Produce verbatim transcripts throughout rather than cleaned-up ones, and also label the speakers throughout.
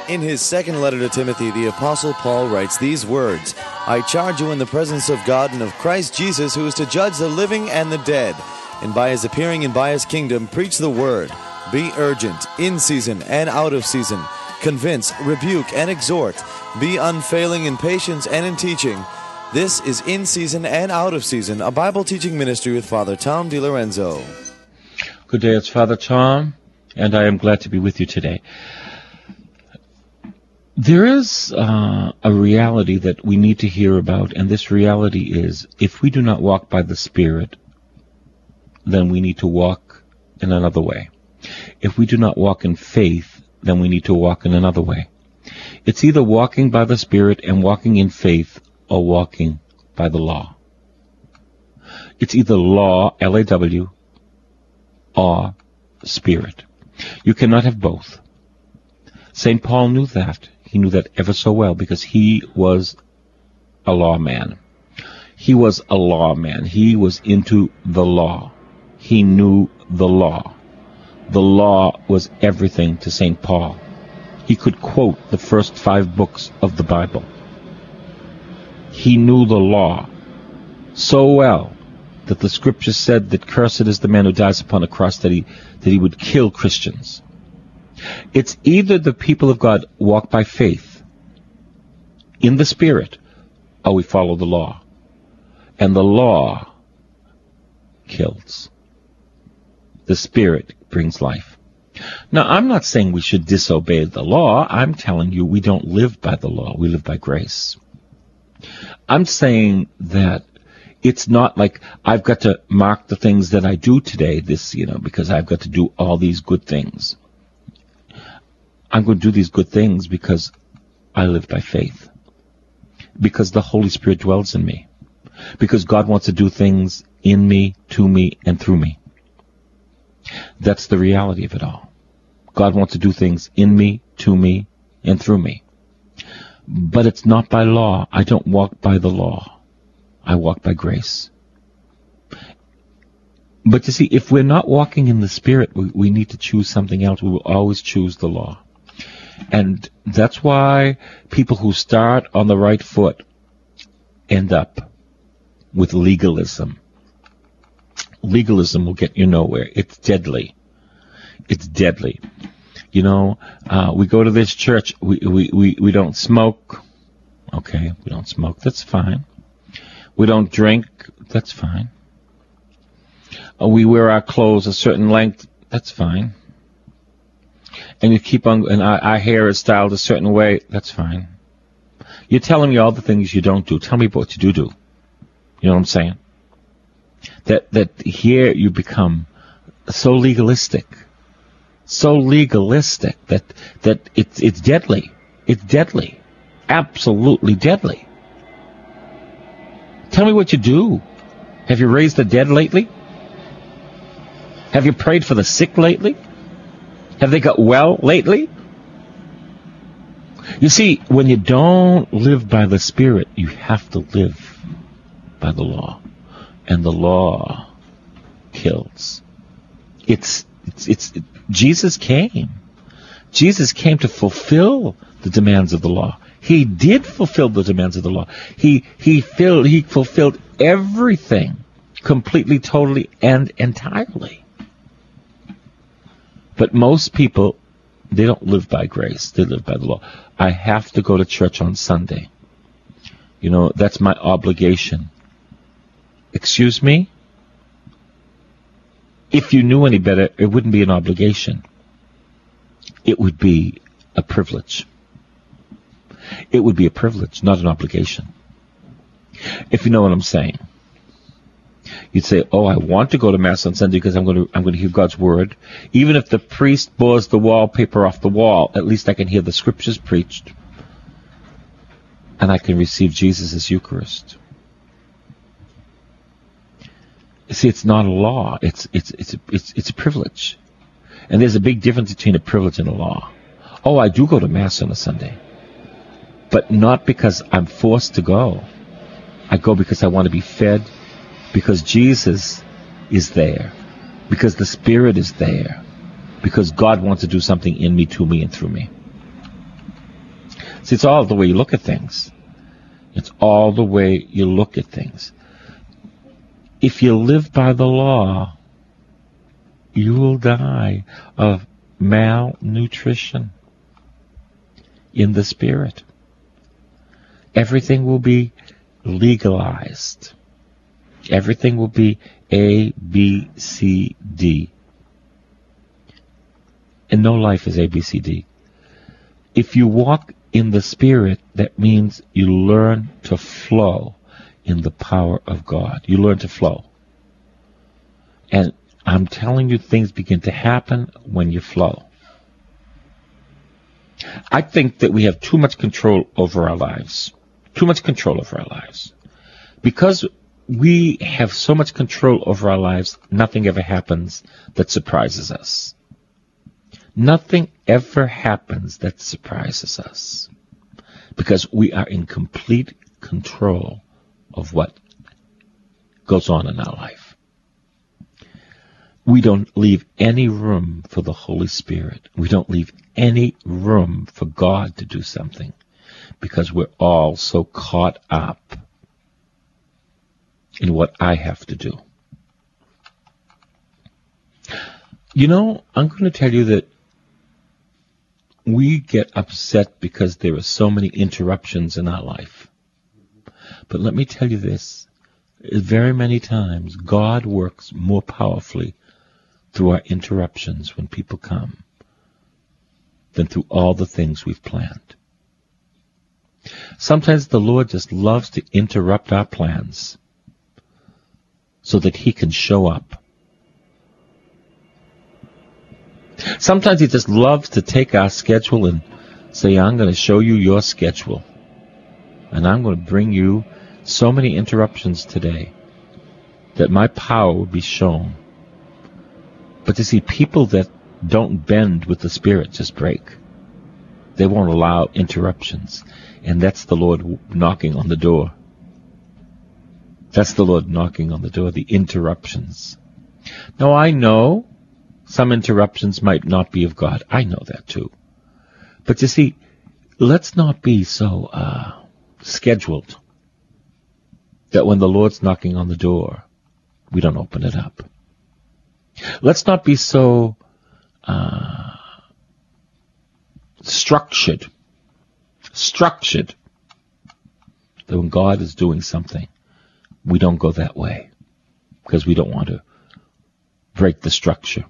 Speaker 1: In his second letter to Timothy, the Apostle Paul writes these words, I charge you in the presence of God and of Christ Jesus, who is to judge the living and the dead, and by his appearing and by his kingdom, preach the word. Be urgent, in season and out of season. Convince, rebuke, and exhort. Be unfailing in patience and in teaching. This is In Season and Out of Season, a Bible teaching ministry with Father Tom DiLorenzo.
Speaker 2: Good day, it's Father Tom, and I am glad to be with you today. There is uh, a reality that we need to hear about, and this reality is, if we do not walk by the Spirit, then we need to walk in another way. If we do not walk in faith, then we need to walk in another way. It's either walking by the Spirit and walking in faith, or walking by the law. It's either law, L A W, or Spirit. You cannot have both. Saint Paul knew that. He knew that ever so well because he was a lawman. He was a lawman. He was into the law. He knew the law. The law was everything to Saint Paul. He could quote the first five books of the Bible. He knew the law so well that the scripture said that cursed is the man who dies upon a cross, that he, that he would kill Christians. It's either the people of God walk by faith in the Spirit, or we follow the law. And the law kills. The Spirit brings life. Now, I'm not saying we should disobey the law. I'm telling you we don't live by the law. We live by grace. I'm saying that it's not like I've got to mark the things that I do today, this, you know, because I've got to do all these good things. I'm going to do these good things because I live by faith. Because the Holy Spirit dwells in me. Because God wants to do things in me, to me, and through me. That's the reality of it all. God wants to do things in me, to me, and through me. But it's not by law. I don't walk by the law. I walk by grace. But you see, if we're not walking in the Spirit, we, we need to choose something else. We will always choose the law. And that's why people who start on the right foot end up with legalism. Legalism will get you nowhere. It's deadly. It's deadly. You know, uh, we go to this church, we, we, we, we don't smoke. Okay, we don't smoke. That's fine. We don't drink. That's fine. Uh, we wear our clothes a certain length. That's fine. And you keep on, and our, our hair is styled a certain way. That's fine. You're telling me all the things you don't do. Tell me what you do do. You know what I'm saying? That that here you become so legalistic, so legalistic that that it's it's deadly. It's deadly, absolutely deadly. Tell me what you do. Have you raised the dead lately? Have you prayed for the sick lately? Have they got well lately? You see, when you don't live by the Spirit, you have to live by the law. And the law kills. It's, it's, it's, it, Jesus came. Jesus came to fulfill the demands of the law. He did fulfill the demands of the law. He, he filled, he fulfilled everything completely, totally, and entirely. But most people, they don't live by grace. They live by the law. I have to go to church on Sunday. You know, that's my obligation. Excuse me? If you knew any better, it wouldn't be an obligation. It would be a privilege. It would be a privilege, not an obligation. If you know what I'm saying. You'd say, oh, I want to go to Mass on Sunday because I'm going to I'm going to hear God's Word. Even if the priest bores the wallpaper off the wall, at least I can hear the Scriptures preached. And I can receive Jesus' Eucharist. See, it's not a law. It's it's it's a, it's it's a privilege. And there's a big difference between a privilege and a law. Oh, I do go to Mass on a Sunday. But not because I'm forced to go. I go because I want to be fed, because Jesus is there, because the Spirit is there, because God wants to do something in me, to me, and through me. See, it's all the way you look at things. It's all the way you look at things. If you live by the law, you will die of malnutrition in the spirit. Everything will be legalized. Everything will be A, B, C, D. And no life is A, B, C, D. If you walk in the Spirit, that means you learn to flow in the power of God. You learn to flow. And I'm telling you, things begin to happen when you flow. I think that we have too much control over our lives. Too much control over our lives. Because we have so much control over our lives, nothing ever happens that surprises us. Nothing ever happens that surprises us. Because we are in complete control of what goes on in our life. We don't leave any room for the Holy Spirit. We don't leave any room for God to do something. Because we're all so caught up in what I have to do. You know, I'm going to tell you that we get upset because there are so many interruptions in our life. But let me tell you this. Very many times, God works more powerfully through our interruptions when people come than through all the things we've planned. Sometimes the Lord just loves to interrupt our plans so that He can show up. Sometimes He just loves to take our schedule and say, I'm going to show you your schedule. And I'm going to bring you so many interruptions today that my power will be shown. But you see, people that don't bend with the Spirit just break. They won't allow interruptions. And that's the Lord knocking on the door. That's the Lord knocking on the door, the interruptions. Now, I know some interruptions might not be of God. I know that too. But you see, let's not be so uh, scheduled that when the Lord's knocking on the door, we don't open it up. Let's not be so uh, structured, structured, that when God is doing something, we don't go that way because we don't want to break the structure.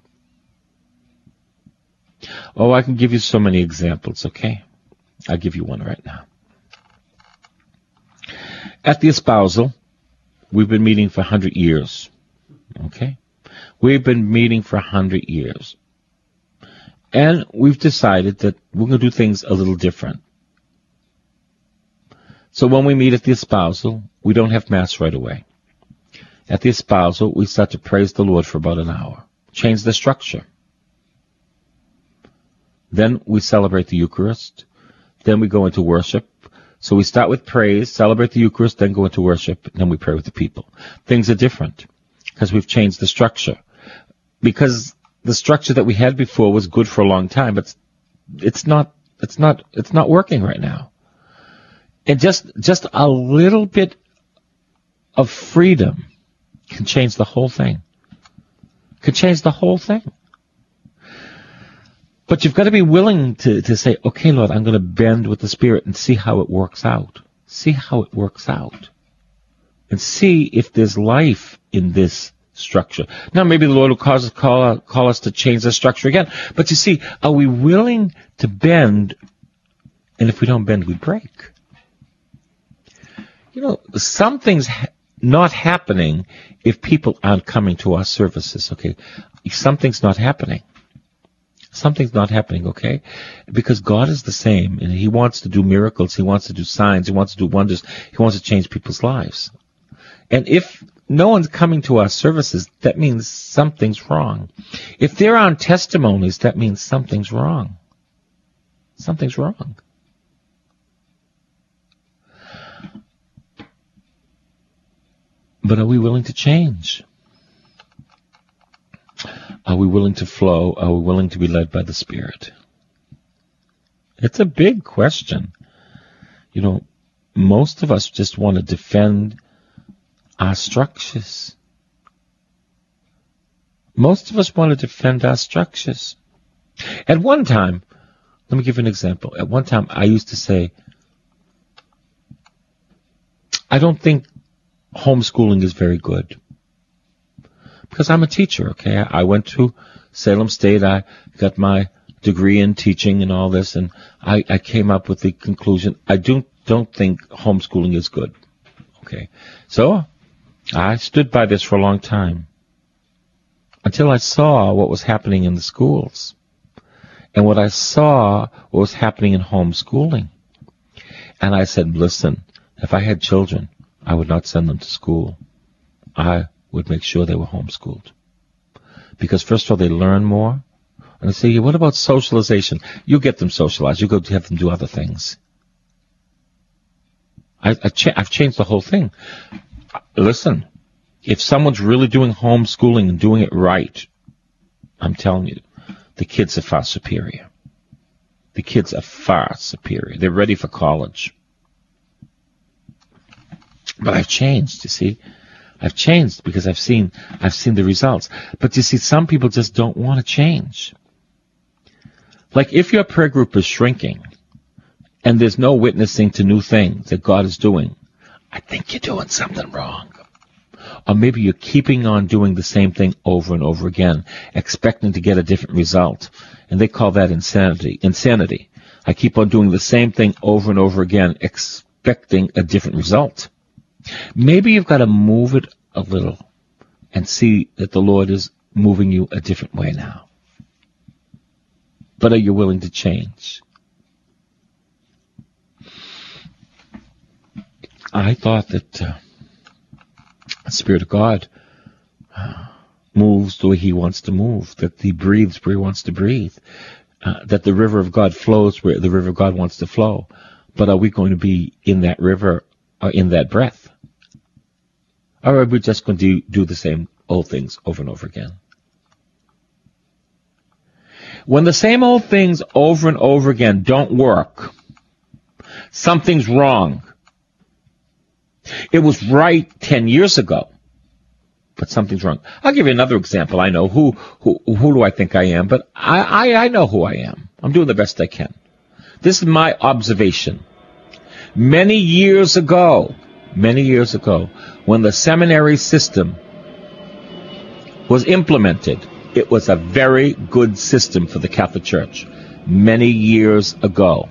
Speaker 2: Oh, I can give you so many examples, okay? I'll give you one right now. At the espousal, we've been meeting for one hundred years, okay? We've been meeting for one hundred years. And we've decided that we're going to do things a little different. So when we meet at the espousal, we don't have Mass right away. At the espousal, we start to praise the Lord for about an hour. Change the structure. Then we celebrate the Eucharist. Then we go into worship. So we start with praise, celebrate the Eucharist, then go into worship, and then we pray with the people. Things are different because we've changed the structure. Because the structure that we had before was good for a long time, but it's not, it's not, it's not working right now. And just, just a little bit of freedom can change the whole thing. Can change the whole thing. But you've got to be willing to, to say, okay, Lord, I'm going to bend with the Spirit and see how it works out. See how it works out. And see if there's life in this structure. Now, maybe the Lord will cause us, call, call us to change the structure again. But you see, are we willing to bend? And if we don't bend, we break. You know, something's ha- not happening if people aren't coming to our services, okay? Something's not happening. Something's not happening, okay? Because God is the same, and He wants to do miracles, He wants to do signs, He wants to do wonders, He wants to change people's lives. And if no one's coming to our services, that means something's wrong. If there aren't testimonies, that means something's wrong. Something's wrong. But are we willing to change? Are we willing to flow? Are we willing to be led by the Spirit? It's a big question. You know, most of us just want to defend our structures. Most of us want to defend our structures. At one time, let me give you an example. At one time, I used to say, I don't think homeschooling is very good. Because I'm a teacher, okay? I went to Salem State. I got my degree in teaching and all this, and I, I came up with the conclusion, I do, don't think homeschooling is good. Okay? So, I stood by this for a long time. Until I saw what was happening in the schools. And what I saw what was happening in homeschooling. And I said, listen, if I had children, I would not send them to school. I would make sure they were homeschooled. Because first of all, they learn more. And I say, what about socialization? You get them socialized. You go have them do other things. I, I cha- I've changed the whole thing. Listen, if someone's really doing homeschooling and doing it right, I'm telling you, the kids are far superior. The kids are far superior. They're ready for college. But I've changed, you see. I've changed because I've seen I've seen the results. But you see, some people just don't want to change. Like if your prayer group is shrinking and there's no witnessing to new things that God is doing, I think you're doing something wrong. Or maybe you're keeping on doing the same thing over and over again, expecting to get a different result. And they call that insanity. Insanity. I keep on doing the same thing over and over again, expecting a different result. Maybe you've got to move it a little and see that the Lord is moving you a different way now. But are you willing to change? I thought that uh, the Spirit of God uh, moves the way He wants to move, that He breathes where He wants to breathe, uh, that the river of God flows where the river of God wants to flow. But are we going to be in that river or in that breath? Or are we just going to do the same old things over and over again? When the same old things over and over again don't work, something's wrong. It was right ten years ago, but something's wrong. I'll give you another example. I know who who who do I think I am, but I, I, I know who I am. I'm doing the best I can. This is my observation. Many years ago, many years ago, when the seminary system was implemented, it was a very good system for the Catholic Church. Many years ago.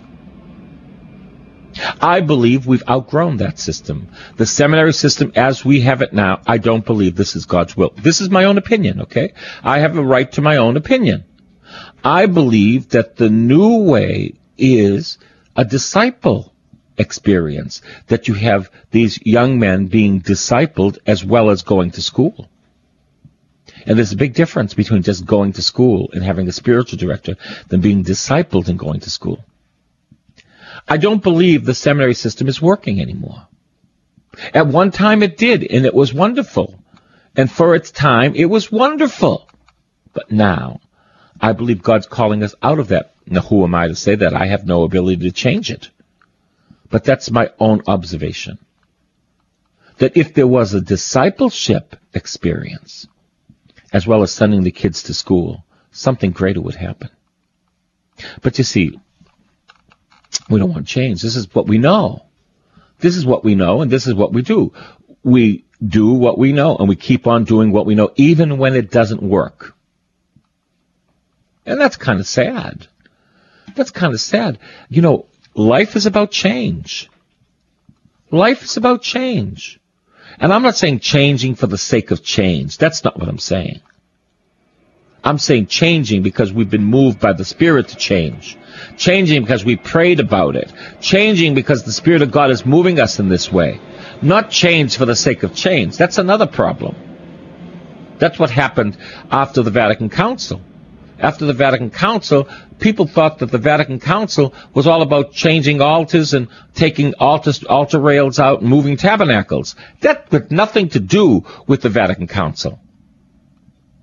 Speaker 2: I believe we've outgrown that system. The seminary system as we have it now, I don't believe this is God's will. This is my own opinion, okay? I have a right to my own opinion. I believe that the new way is a disciple experience, that you have these young men being discipled as well as going to school. And there's a big difference between just going to school and having a spiritual director than being discipled and going to school. I don't believe the seminary system is working anymore. At one time it did, and it was wonderful. And for its time, it was wonderful. But now, I believe God's calling us out of that. Now, who am I to say that? I have no ability to change it. But that's my own observation. That if there was a discipleship experience, as well as sending the kids to school, something greater would happen. But you see, we don't want change. This is what we know. This is what we know, and this is what we do. We do what we know, and we keep on doing what we know, even when it doesn't work. And that's kind of sad. That's kind of sad. You know, life is about change. Life is about change. And I'm not saying changing for the sake of change. That's not what I'm saying. I'm saying changing because we've been moved by the Spirit to change. Changing because we prayed about it. Changing because the Spirit of God is moving us in this way. Not change for the sake of change. That's another problem. That's what happened after the Vatican Council. After the Vatican Council, people thought that the Vatican Council was all about changing altars and taking altar, altar rails out and moving tabernacles. That had nothing to do with the Vatican Council.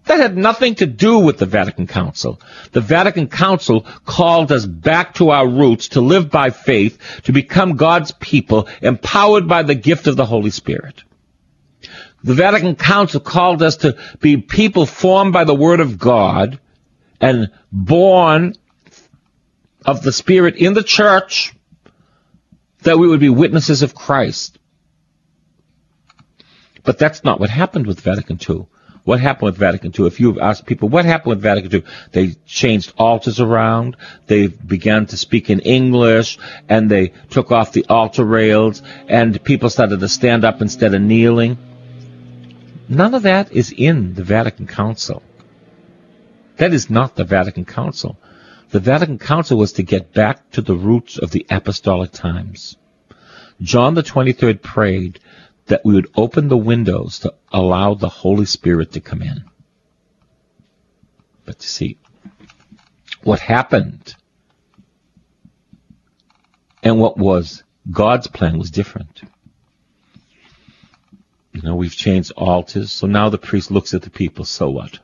Speaker 2: That had nothing to do with the Vatican Council. The Vatican Council called us back to our roots, to live by faith, to become God's people, empowered by the gift of the Holy Spirit. The Vatican Council called us to be people formed by the Word of God and born of the Spirit in the church, that we would be witnesses of Christ. But that's not what happened with Vatican Two. What happened with Vatican Two? If you've asked people, what happened with Vatican Two? They changed altars around, they began to speak in English, and they took off the altar rails, and people started to stand up instead of kneeling. None of that is in the Vatican Council. That is not the Vatican Council. The Vatican Council was to get back to the roots of the apostolic times. John the twenty-third prayed that we would open the windows to allow the Holy Spirit to come in. But you see, what happened and what was God's plan was different. You know, we've changed altars, so now the priest looks at the people, so what?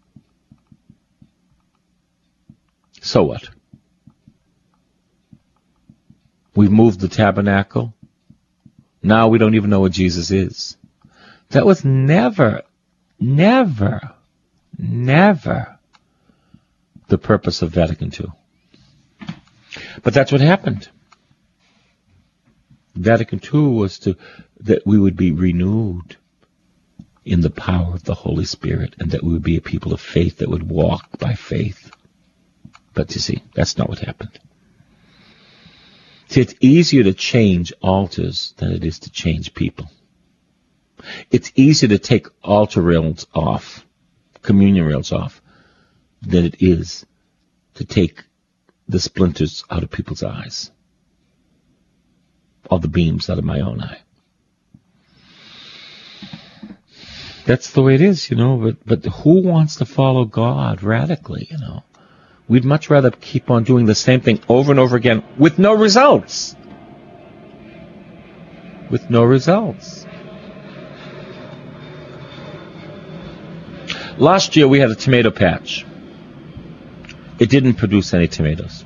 Speaker 2: So what? We've moved the tabernacle. Now we don't even know what Jesus is. That was never, never, never the purpose of Vatican Two. But that's what happened. Vatican Two was to that we would be renewed in the power of the Holy Spirit, and that we would be a people of faith that would walk by faith. But you see, that's not what happened. See, it's easier to change altars than it is to change people. It's easier to take altar rails off, communion rails off, than it is to take the splinters out of people's eyes, or the beams out of my own eye. That's the way it is, you know, but, but who wants to follow God radically, you know? We'd much rather keep on doing the same thing over and over again with no results. With no results. Last year we had a tomato patch. It didn't produce any tomatoes.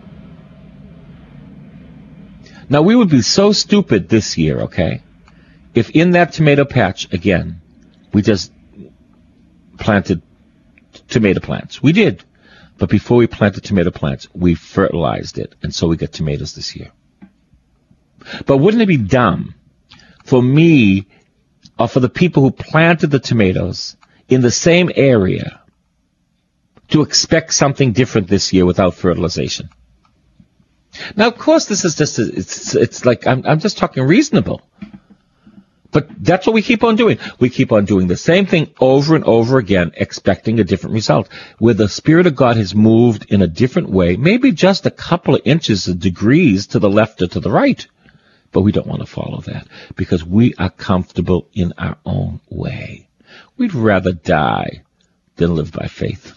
Speaker 2: Now we would be so stupid this year, okay, if in that tomato patch, again, we just planted t- tomato plants. We did. But before we planted tomato plants, we fertilized it, and so we got tomatoes this year. But wouldn't it be dumb for me or for the people who planted the tomatoes in the same area to expect something different this year without fertilization? Now, of course, this is just, a, it's, it's like, I'm, I'm just talking reasonable. But that's what we keep on doing. We keep on doing the same thing over and over again, expecting a different result. Where the Spirit of God has moved in a different way, maybe just a couple of inches of degrees to the left or to the right. But we don't want to follow that because we are comfortable in our own way. We'd rather die than live by faith.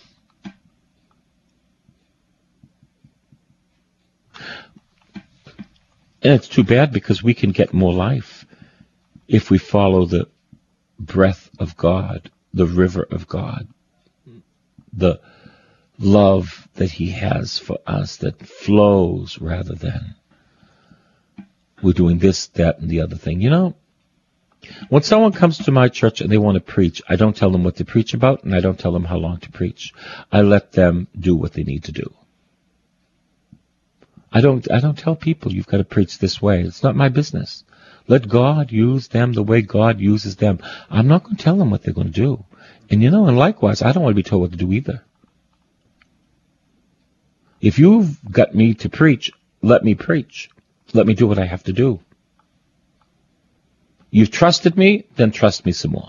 Speaker 2: And it's too bad because we can get more life if we follow the breath of God, the river of God, the love that He has for us that flows rather than we're doing this, that, and the other thing. You know, when someone comes to my church and they want to preach, I don't tell them what to preach about, and I don't tell them how long to preach. I let them do what they need to do. I don't, I don't tell people you've got to preach this way. It's not my business. Let God use them the way God uses them. I'm not going to tell them what they're going to do. And you know, and likewise, I don't want to be told what to do either. If you've got me to preach, let me preach. Let me do what I have to do. You've trusted me, then trust me some more.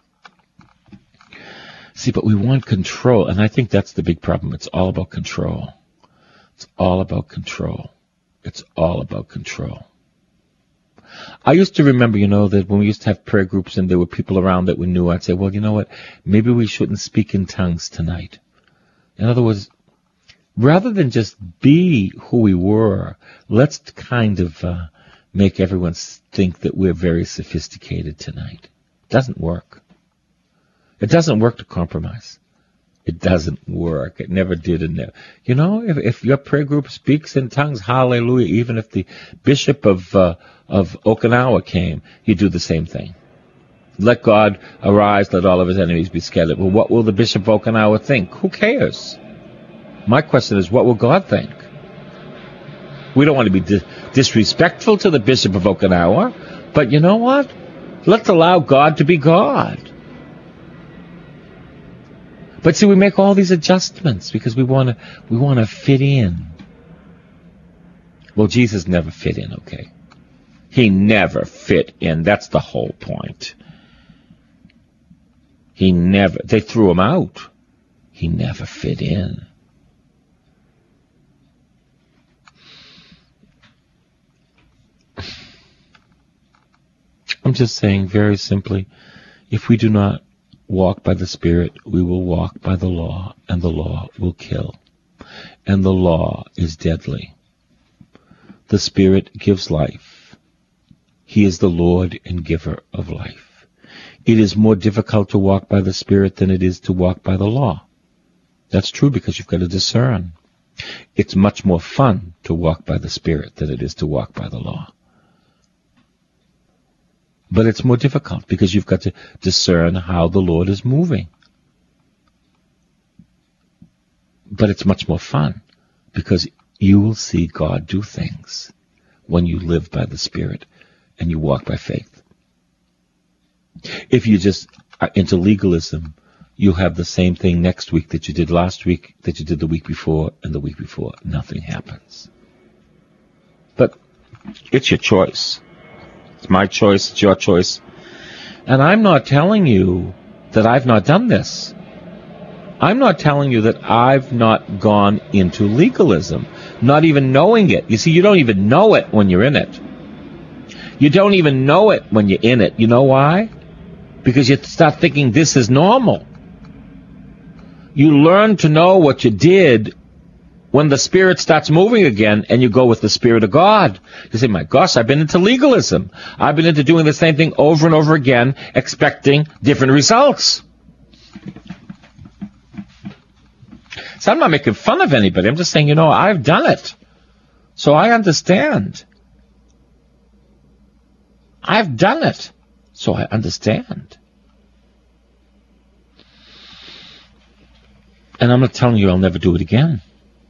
Speaker 2: See, but we want control, and I think that's the big problem. It's all about control. It's all about control. It's all about control. I used to remember, you know, that when we used to have prayer groups and there were people around that we knew, I'd say, well, you know what, maybe we shouldn't speak in tongues tonight. In other words, rather than just be who we were, let's kind of uh, make everyone think that we're very sophisticated tonight. It doesn't work. It doesn't work to compromise. It doesn't work. It never did. And never. You know, if, if your prayer group speaks in tongues, hallelujah, even if the bishop of uh, of Okinawa came, you do the same thing. Let God arise, let all of his enemies be scattered. Well, what will the bishop of Okinawa think? Who cares? My question is, what will God think? We don't want to be di- disrespectful to the bishop of Okinawa, but you know what? Let's allow God to be God. But see, we make all these adjustments because we want to we want to fit in. Well, Jesus never fit in, okay? He never fit in. That's the whole point. He never, they threw him out. He never fit in. I'm just saying very simply, if we do not walk by the Spirit, we will walk by the law, and the law will kill. And the law is deadly. The Spirit gives life. He is the Lord and giver of life. It is more difficult to walk by the Spirit than it is to walk by the law. That's true because you've got to discern. It's much more fun to walk by the Spirit than it is to walk by the law. But it's more difficult because you've got to discern how the Lord is moving. But it's much more fun because you will see God do things when you live by the Spirit and you walk by faith. If you just are into legalism, you'll have the same thing next week that you did last week, that you did the week before, and the week before. Nothing happens. But it's your choice. It's my choice, it's your choice. And I'm not telling you that I've not done this. I'm not telling you that I've not gone into legalism, not even knowing it. You see, you don't even know it when you're in it. You don't even know it when you're in it. You know why? Because you start thinking this is normal. You learn to know what you did when the Spirit starts moving again and you go with the Spirit of God. You say, my gosh, I've been into legalism. I've been into doing the same thing over and over again, expecting different results. So I'm not making fun of anybody. I'm just saying, you know, I've done it. So I understand. I've done it. So I understand. And I'm not telling you I'll never do it again.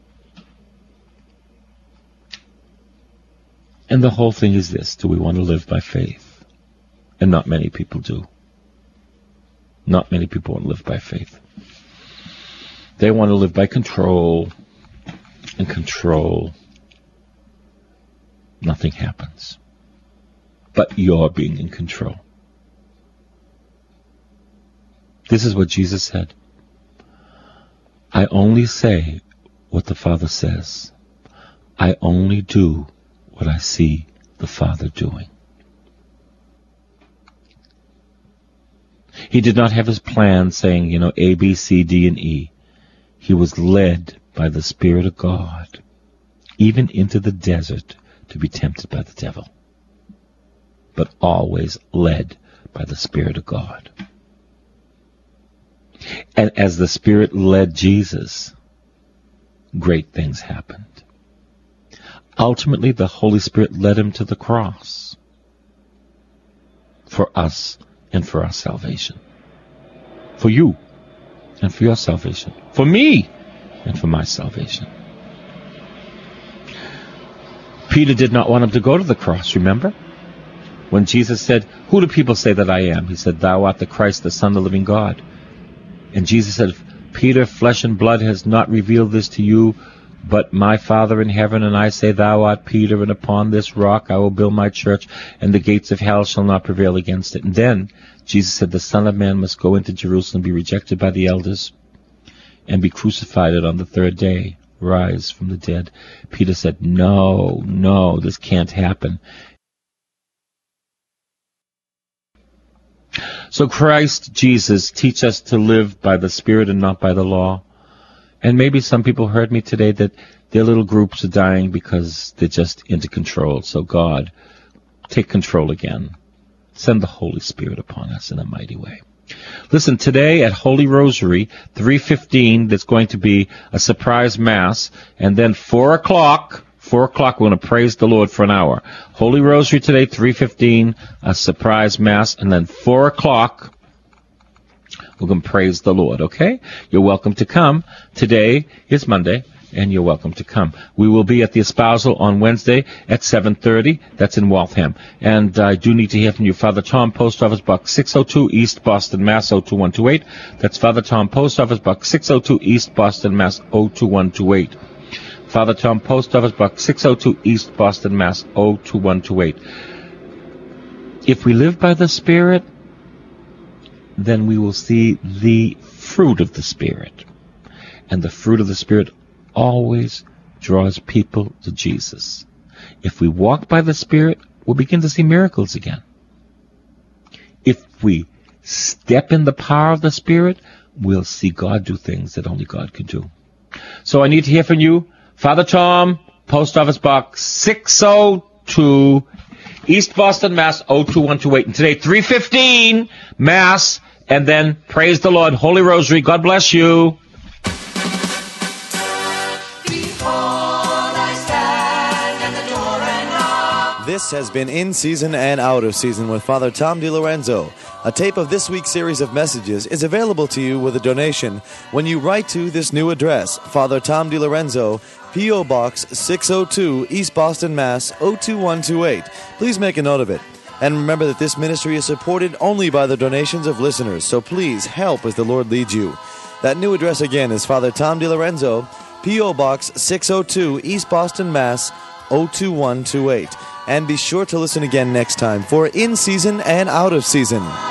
Speaker 2: And the whole thing is this: do we want to live by faith? And not many people do. Not many people want to live by faith. They want to live by control and control. Nothing happens. But you're being in control. This is what Jesus said. I only say what the Father says. I only do what I see the Father doing. He did not have his plan saying, you know, A, B, C, D, and E. He was led by the Spirit of God, even into the desert, to be tempted by the devil. But always led by the Spirit of God. And as the Spirit led Jesus, great things happened. Ultimately, the Holy Spirit led him to the cross for us and for our salvation. For you and for your salvation. For me and for my salvation. Peter did not want him to go to the cross, remember? When Jesus said, who do people say that I am? He said, thou art the Christ, the Son of the living God. And Jesus said, Peter, flesh and blood has not revealed this to you, but my Father in heaven, and I say, thou art Peter, and upon this rock I will build my church, and the gates of hell shall not prevail against it. And then Jesus said, the Son of Man must go into Jerusalem, be rejected by the elders, and be crucified, and on the third day rise from the dead. Peter said, no, no, this can't happen. So Christ Jesus teach us to live by the Spirit and not by the law. And maybe some people heard me today that their little groups are dying because they're just into control. So God, take control again. Send the Holy Spirit upon us in a mighty way. Listen, today at Holy Rosary, three fifteen, there's going to be a surprise Mass, and then four o'clock, four o'clock, we're going to praise the Lord for an hour. Holy Rosary today, three fifteen, a surprise Mass, and then four o'clock, we're going to praise the Lord, okay? You're welcome to come. Today is Monday, and you're welcome to come. We will be at the espousal on Wednesday at seven thirty. That's in Waltham. And I do need to hear from you. Father Tom, Post Office Box six oh two, East Boston, Mass. oh two one two eight. That's Father Tom, Post Office Box six oh two, East Boston, Mass. oh two one two eight. Father Tom, Post Office Box six oh two, East Boston, Mass. oh two one two eight. If we live by the Spirit, then we will see the fruit of the Spirit. And the fruit of the Spirit always draws people to Jesus. If we walk by the Spirit, we'll begin to see miracles again. If we step in the power of the Spirit, we'll see God do things that only God could do. So I need to hear from you. Father Tom, Post Office Box six oh two, East Boston, Mass. oh two one two eight. And today, three fifteen, Mass, and then praise the Lord, Holy Rosary. God bless you.
Speaker 1: This has been In Season and Out of Season with Father Tom DiLorenzo. A tape of this week's series of messages is available to you with a donation when you write to this new address, Father Tom DiLorenzo, P O. Box six oh two, East Boston, Mass. oh two one two eight. Please make a note of it. And remember that this ministry is supported only by the donations of listeners, so please help as the Lord leads you. That new address again is Father Tom DiLorenzo, P O. Box six oh two, East Boston, Mass. oh two one two eight. And be sure to listen again next time for In Season and Out of Season.